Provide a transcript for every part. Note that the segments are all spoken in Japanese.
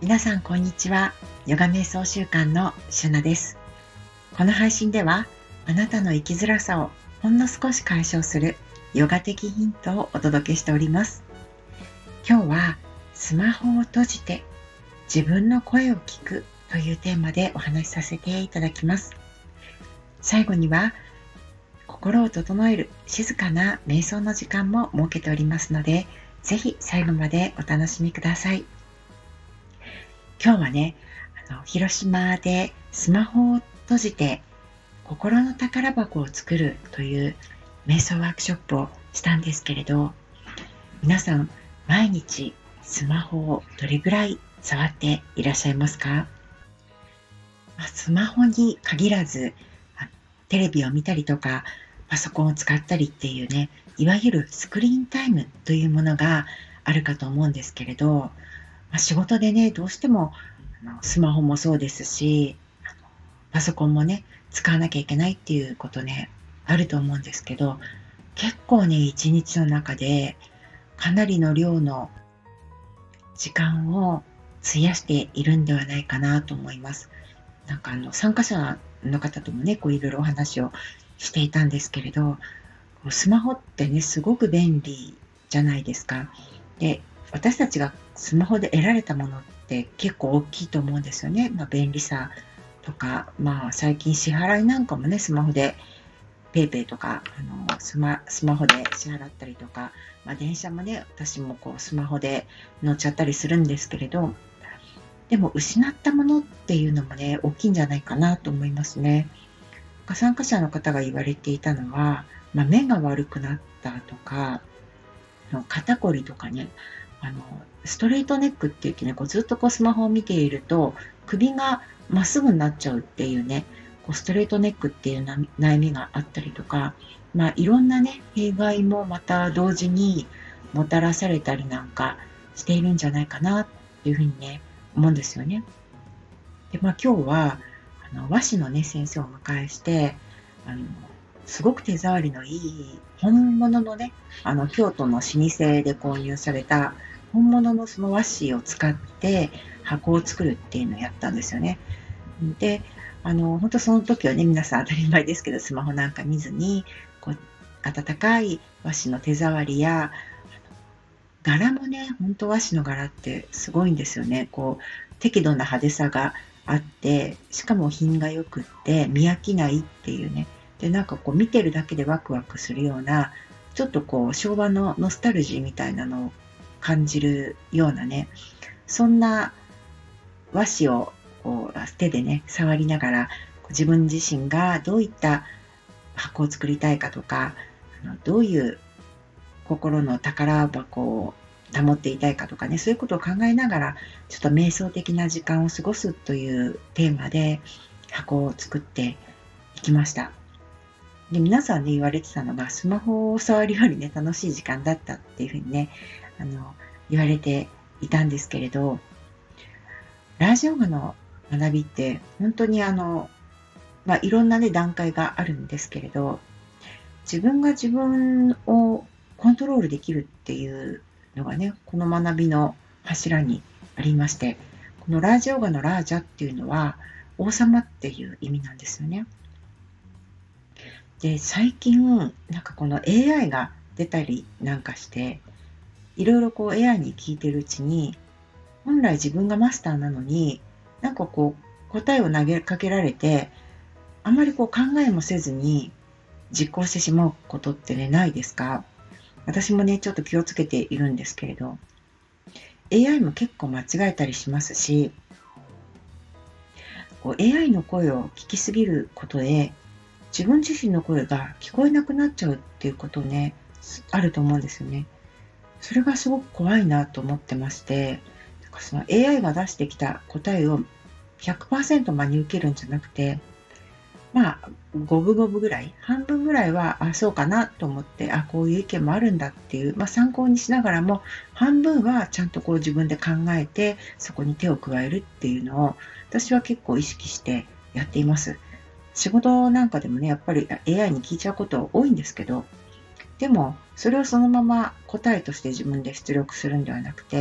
皆さんこんにちは。ヨガ瞑想習慣のシュナです。この配信ではあなたの生きづらさをほんの少し解消するヨガ的ヒントをお届けしております。今日はスマホを閉じて自分の声を聞くというテーマでお話しさせていただきます。最後には心を整える静かな瞑想の時間も設けておりますので、ぜひ最後までお楽しみください。今日はね、広島でスマホを閉じて心の宝箱を作るという瞑想ワークショップをしたんですけれど、皆さん毎日スマホをどれぐらい触っていらっしゃいますか？スマホに限らず、テレビを見たりとかパソコンを使ったりっていうね、いわゆるスクリーンタイムというものがあるかと思うんですけれど、仕事でね、どうしてもスマホもそうですし、パソコンもね、使わなきゃいけないっていうことね、あると思うんですけど、結構ね、一日の中でかなりの量の時間を費やしているんではないかなと思います。参加者の方ともね、いろいろお話をしていたんですけれど、スマホってね、すごく便利じゃないですか。で、私たちがスマホで得られたものって結構大きいと思うんですよね。便利さとか、最近支払いなんかもね、スマホでペイペイとかスマホで支払ったりとか、電車もね、私もスマホで乗っちゃったりするんですけれど、でも失ったものっていうのもね、大きいんじゃないかなと思いますね。参加者の方が言われていたのは、目が悪くなったとか、肩こりとかね、ストレートネックって言ってね、ずっとスマホを見ていると首がまっすぐになっちゃうっていうね、ストレートネックっていう悩みがあったりとか、いろんなね、弊害もまた同時にもたらされたりなんかしているんじゃないかなっていうふうにね、思うんですよね。で、今日は和紙のね、先生をお迎えして、あのすごく手触りのいい本物のね、京都の老舗で購入された本物のその和紙を使って箱を作るっていうのをやったんですよね。で、本当その時はね、皆さん当たり前ですけど、スマホなんか見ずに、温かい和紙の手触りや、柄もね、本当和紙の柄ってすごいんですよね。適度な派手さがあって、しかも品が良くって見飽きないっていうね。で、見てるだけでワクワクするような、ちょっと昭和のノスタルジーみたいなのを感じるようなね、そんな和紙を手でね、触りながら、自分自身がどういった箱を作りたいかとか、どういう心の宝箱を保っていたいかとかね、そういうことを考えながら、ちょっと瞑想的な時間を過ごすというテーマで箱を作っていきました。で、皆さんね、言われてたのが、スマホを触るよりね、楽しい時間だったっていうふうにね、言われていたんですけれど、ラージヨガの学びって、本当にいろんなね、段階があるんですけれど、自分が自分をコントロールできるっていうのがね、この学びの柱にありまして、このラージヨガのラージャっていうのは、王様っていう意味なんですよね。で、最近、この AI が出たりなんかして、いろいろAI に聞いてるうちに、本来自分がマスターなのに、答えを投げかけられて、あまり考えもせずに実行してしまうことってね、ないですか？私もね、ちょっと気をつけているんですけれど、AI も結構間違えたりしますし、AI の声を聞きすぎることで、自分自身の声が聞こえなくなっちゃうっていうことね、あると思うんですよね。それがすごく怖いなと思ってまして、その AI が出してきた答えを100% 真に受けるんじゃなくて、五分五分ぐらい、半分ぐらいは、そうかなと思って、こういう意見もあるんだっていう、参考にしながらも、半分はちゃんと自分で考えて、そこに手を加えるっていうのを、私は結構意識してやっています。仕事なんかでもね、やっぱり AI に聞いちゃうこと多いんですけど、でも、それをそのまま答えとして自分で出力するんではなくて、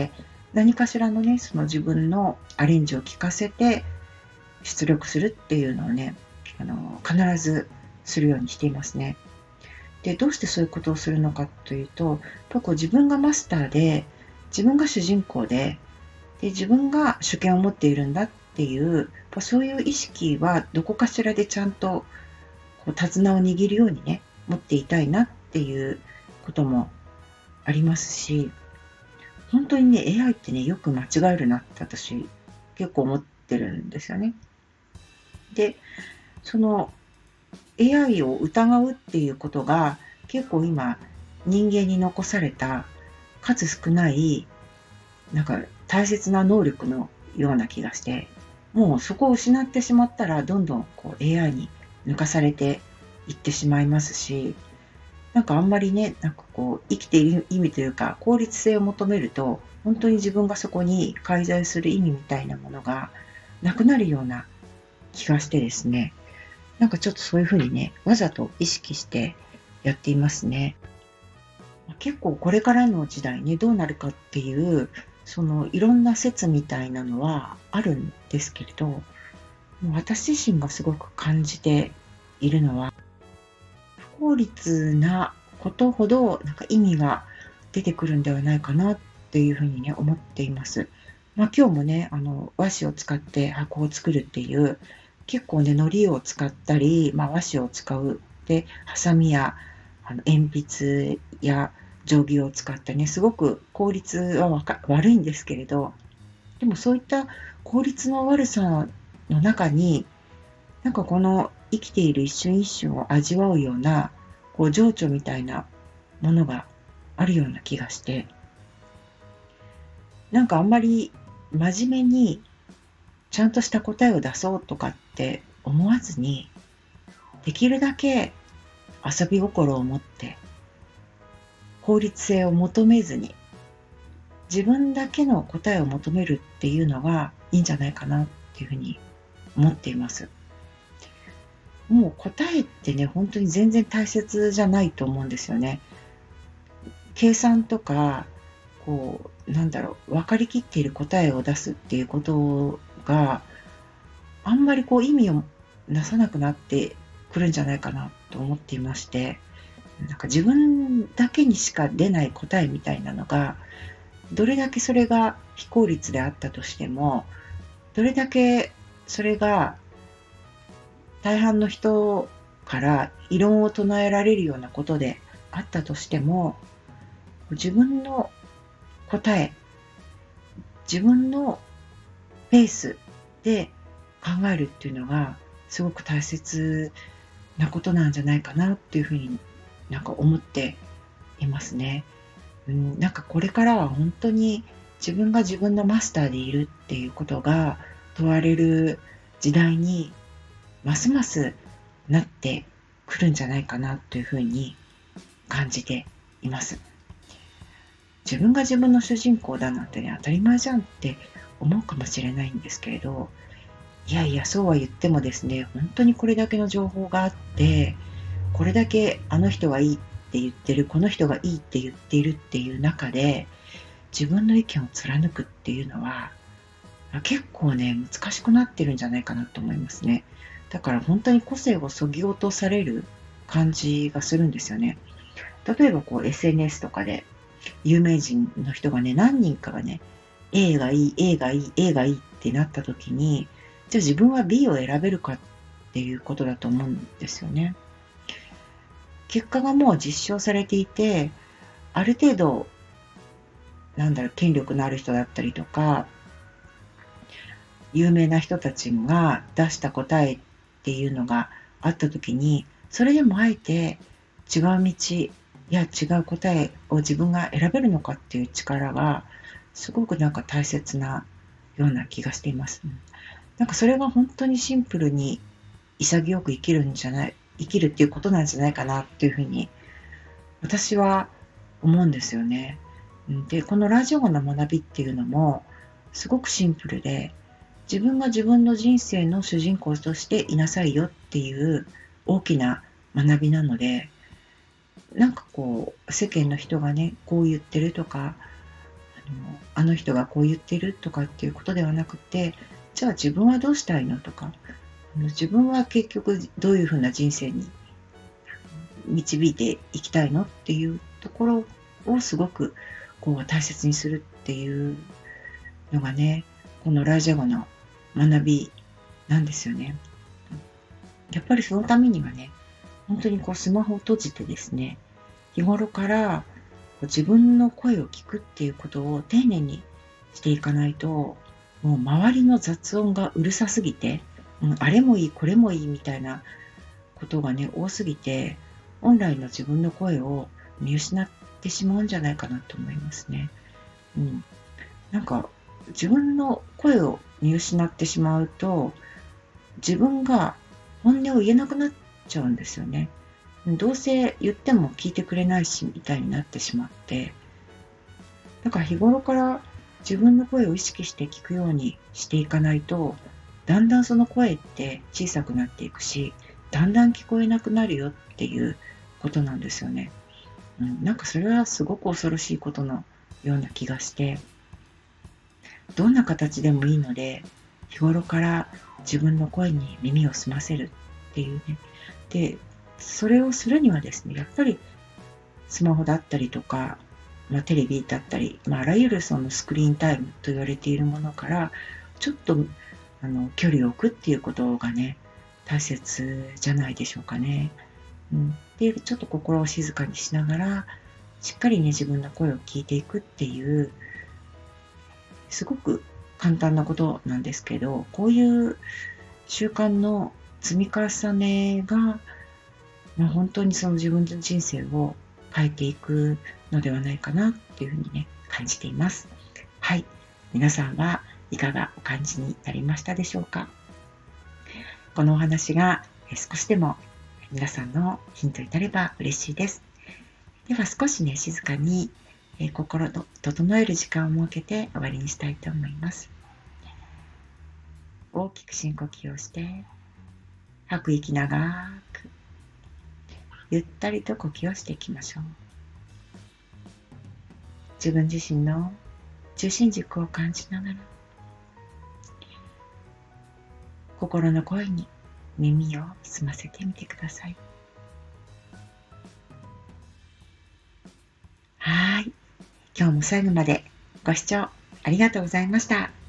何かしらのね、その自分のアレンジを聞かせて出力するっていうのをね、必ずするようにしていますね。で、どうしてそういうことをするのかというと、やっぱこう自分がマスターで、自分が主人公で、自分が主権を持っているんだっていう、そういう意識はどこかしらでちゃんとこう手綱を握るようにね、持っていたいなっていうこともありますし、本当にね、AI ってね、よく間違えるなって私、結構思ってるんですよね。で、その AI を疑うっていうことが結構今、人間に残された数少ないなんか大切な能力のような気がして、もうそこを失ってしまったらどんどんこう AI に抜かされていってしまいますし、なんかあんまりね、なんかこう生きている意味というか効率性を求めると、本当に自分がそこに介在する意味みたいなものがなくなるような気がしてですね、なんかちょっとそういうふうにね、わざと意識してやっていますね。結構これからの時代ね、どうなるかっていう、そのいろんな説みたいなのはあるんですけれど、もう私自身がすごく感じているのは、不効率なことほどなんか意味が出てくるんではないかなっていうふうにね、思っています。今日もね、和紙を使って箱を作るっていう、結構ね、糊を使ったり、和紙を使う。で、ハサミや鉛筆や定規を使ってね、すごく効率は悪いんですけれど、でもそういった効率の悪さの中に、なんかこの生きている一瞬一瞬を味わうような、こう情緒みたいなものがあるような気がして、なんかあんまり真面目にちゃんとした答えを出そうとかって思わずに、できるだけ遊び心を持って効率性を求めずに自分だけの答えを求めるっていうのがいいんじゃないかなっていうふうに思っています。もう答えってね、本当に全然大切じゃないと思うんですよね。計算とか、分かりきっている答えを出すっていうことがあんまり意味をなさなくなってくるんじゃないかなと思っていまして、なんか自分だけにしか出ない答えみたいなのが、どれだけそれが非効率であったとしても、どれだけそれが大半の人から異論を唱えられるようなことであったとしても、自分の答え、自分のペースで考えるっていうのがすごく大切なことなんじゃないかなっていうふうになんか思っていますね。なんかこれからは本当に自分が自分のマスターでいるっていうことが問われる時代にますますなってくるんじゃないかなというふうに感じています。自分が自分の主人公だなんてね、当たり前じゃんって思うかもしれないんですけれど、いやいや、そうは言ってもですね、本当にこれだけの情報があって、これだけあの人はいいって言ってる、この人がいいって言っているっていう中で、自分の意見を貫くっていうのは、結構ね、難しくなってるんじゃないかなと思いますね。だから本当に個性を削ぎ落とされる感じがするんですよね。例えばSNS とかで有名人の人がね、何人かがね、A がいい、A がいい、A がいいってなった時に、じゃあ自分は B を選べるかっていうことだと思うんですよね。結果がもう実証されていて、ある程度、権力のある人だったりとか、有名な人たちが出した答えっていうのがあった時に、それでもあえて違う道や違う答えを自分が選べるのかっていう力がすごくなんか大切なような気がしています。なんかそれが本当にシンプルに潔く生きるっていうことなんじゃないかなっていうふうに私は思うんですよね。で、このラジオの学びっていうのもすごくシンプルで、自分が自分の人生の主人公としていなさいよっていう大きな学びなので、なんか世間の人がね、こう言ってるとか、 あの人がこう言ってるとかっていうことではなくて、じゃあ自分はどうしたいのとか、自分は結局どういうふうな人生に導いていきたいのっていうところをすごくこう大切にするっていうのがね、このライジャゴの学びなんですよね。やっぱりそのためにはね、本当にこうスマホを閉じてですね、日頃から自分の声を聞くっていうことを丁寧にしていかないと、もう周りの雑音がうるさすぎて、あれもいい、これもいいみたいなことがね、多すぎて、本来の自分の声を見失ってしまうんじゃないかなと思いますね。なんか自分の声を見失ってしまうと、自分が本音を言えなくなっちゃうんですよね。どうせ言っても聞いてくれないしみたいになってしまって、だから日頃から自分の声を意識して聞くようにしていかないと、だんだんその声って小さくなっていくし、だんだん聞こえなくなるよっていうことなんですよね。なんかそれはすごく恐ろしいことのような気がして、どんな形でもいいので、日頃から自分の声に耳を澄ませるっていうね。で、それをするにはですね、やっぱりスマホだったりとか、テレビだったり、あらゆるそのスクリーンタイムと言われているものから、ちょっと距離を置くっていうことがね、大切じゃないでしょうかね。で、ちょっと心を静かにしながら、しっかりね、自分の声を聞いていくっていう、すごく簡単なことなんですけど、こういう習慣の積み重ねが、本当にその自分の人生を変えていくのではないかなっていうふうにね、感じています。はい。皆さんはいかがお感じになりましたでしょうか？このお話が少しでも皆さんのヒントになれば嬉しいです。では少しね、静かに心を整える時間を設けて終わりにしたいと思います。大きく深呼吸をして、吐く息長く、ゆったりと呼吸をしていきましょう。自分自身の中心軸を感じながら、心の声に耳を澄ませてみてください。はい。今日も最後までご視聴ありがとうございました。